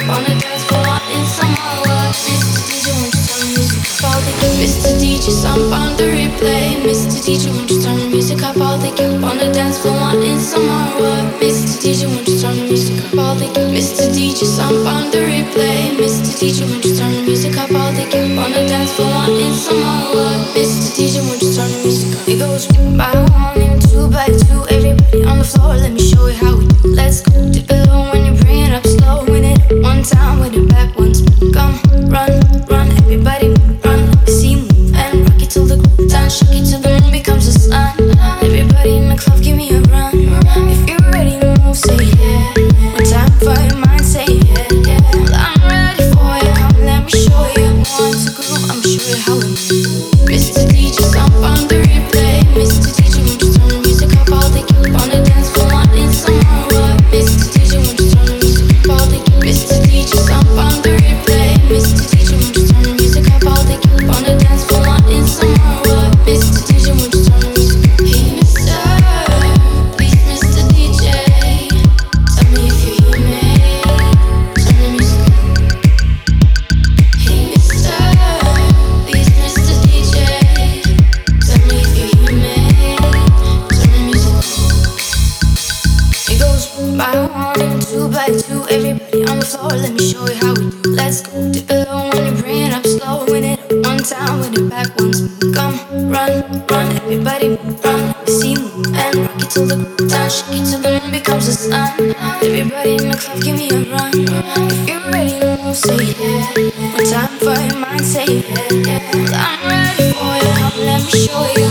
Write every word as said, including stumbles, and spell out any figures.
Wanna dance for one in some more. mister D J, won't you turn the music up all the mister D J, some on the replay. mister D J, won't you turn the music up all the wanna dance for one in some more. mister D J, won't you turn the music up all the mister D J, some on the replay. mister D J, won't you turn the music up all the wanna dance for one in some more. mister D J, won't you turn the music up? It goes by one and two by two. Everybody on the floor, let me show you how we do. Let's go dip it low when you bring it up slow. Win it one time with it back once. Come run, run, everybody run. See move and rock it till the groove done. Shake it till the moon becomes the sun. Everybody in the club, give me a run. If you're ready to move, say yeah. One time for your mind, say yeah, yeah. Well, I'm ready for you. Come, let me show you. Want to groove? I'ma show you how we move. mister D J, jump on the replay. mister D J, won't you turn the music up all the wanna dance for one in some more. mister D J, won't you turn the music up all the mister D J, jump on the replay. mister D J, won't you turn the music up all the wanna dance for one in some more. mister D J, won't you turn the music up? Hey mister, please mister D J, tell me if you hear me. Turn the music up. Hey mister, please mister D J, tell me if you hear me. Turn the music up. It goes by one and two by two. Everybody on the floor, let me show you how we do. Let's go dip it low when you bring it up slow. Win it one time, win it back once. Come run, run, everybody run. See move and rock it till the groove done. Shake it till the moon becomes the sun. Everybody in the club, give me a run. If you're ready to move, say yeah. One time for your mind, say yeah, yeah. Well, I'm ready for you. Come, let me show you.